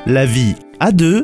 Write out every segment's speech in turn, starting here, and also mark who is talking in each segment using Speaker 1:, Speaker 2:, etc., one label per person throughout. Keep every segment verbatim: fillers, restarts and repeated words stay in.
Speaker 1: La vie à deux.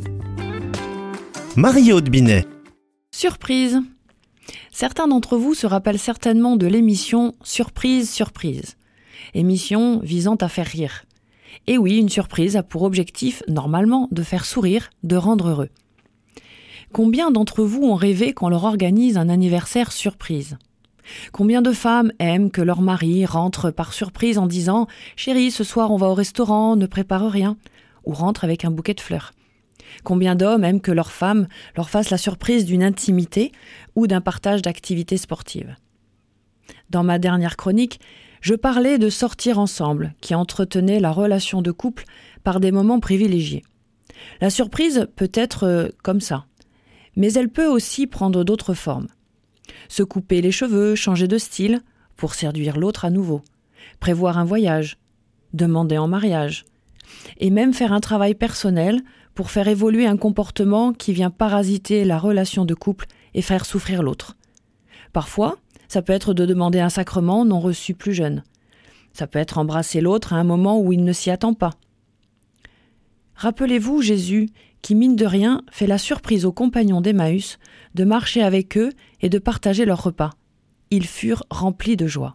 Speaker 1: Marie-Aude Binet.
Speaker 2: Surprise. Certains d'entre vous se rappellent certainement de l'émission Surprise, Surprise. Émission visant à faire rire. Et oui, une surprise a pour objectif, normalement, de faire sourire, de rendre heureux. Combien d'entre vous ont rêvé qu'on leur organise un anniversaire surprise ? Combien de femmes aiment que leur mari rentre par surprise en disant « Chérie, ce soir on va au restaurant, ne prépare rien » ou rentre avec un bouquet de fleurs ? Combien d'hommes aiment que leur femme leur fasse la surprise d'une intimité ou d'un partage d'activités sportives ? Dans ma dernière chronique, je parlais de sortir ensemble, qui entretenait la relation de couple par des moments privilégiés. La surprise peut être euh, comme ça, mais elle peut aussi prendre d'autres formes. Se couper les cheveux, changer de style, pour séduire l'autre à nouveau, prévoir un voyage, demander en mariage, et même faire un travail personnel pour faire évoluer un comportement qui vient parasiter la relation de couple et faire souffrir l'autre. Parfois, ça peut être de demander un sacrement non reçu plus jeune. Ça peut être embrasser l'autre à un moment où il ne s'y attend pas. Rappelez-vous Jésus qui, mine de rien, fait la surprise aux compagnons d'Emmaüs de marcher avec eux et de partager leur repas. Ils furent remplis de joie.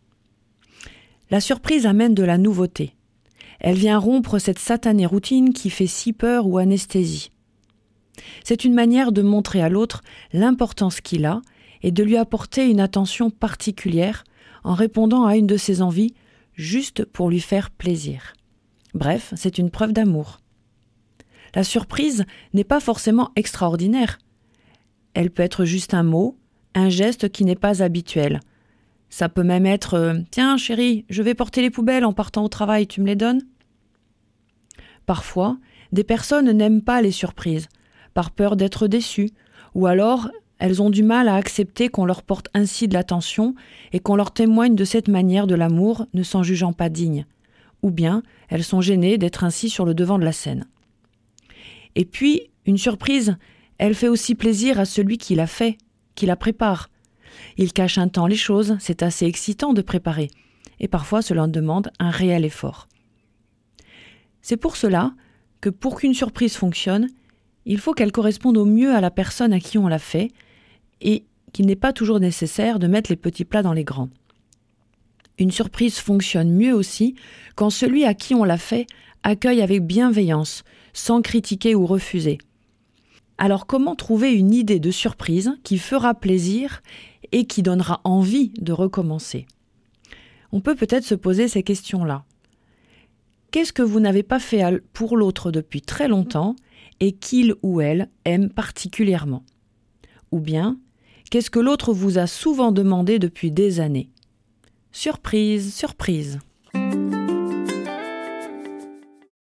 Speaker 2: La surprise amène de la nouveauté. Elle vient rompre cette satanée routine qui fait si peur ou anesthésie. C'est une manière de montrer à l'autre l'importance qu'il a et de lui apporter une attention particulière en répondant à une de ses envies juste pour lui faire plaisir. Bref, c'est une preuve d'amour. La surprise n'est pas forcément extraordinaire. Elle peut être juste un mot, un geste qui n'est pas habituel. Ça peut même être euh, « Tiens chérie, je vais porter les poubelles en partant au travail, tu me les donnes ?» Parfois, des personnes n'aiment pas les surprises, par peur d'être déçues, ou alors elles ont du mal à accepter qu'on leur porte ainsi de l'attention et qu'on leur témoigne de cette manière de l'amour ne s'en jugeant pas digne. Ou bien elles sont gênées d'être ainsi sur le devant de la scène. Et puis, une surprise, elle fait aussi plaisir à celui qui l'a fait, qui la prépare. Il cache un temps les choses, c'est assez excitant de préparer. Et parfois, cela demande un réel effort. C'est pour cela que pour qu'une surprise fonctionne, il faut qu'elle corresponde au mieux à la personne à qui on l'a fait et qu'il n'est pas toujours nécessaire de mettre les petits plats dans les grands. Une surprise fonctionne mieux aussi quand celui à qui on l'a fait accueille avec bienveillance, sans critiquer ou refuser. Alors comment trouver une idée de surprise qui fera plaisir et qui donnera envie de recommencer ? On peut peut-être se poser ces questions-là. Qu'est-ce que vous n'avez pas fait pour l'autre depuis très longtemps et qu'il ou elle aime particulièrement ? Ou bien, qu'est-ce que l'autre vous a souvent demandé depuis des années ? Surprise, surprise.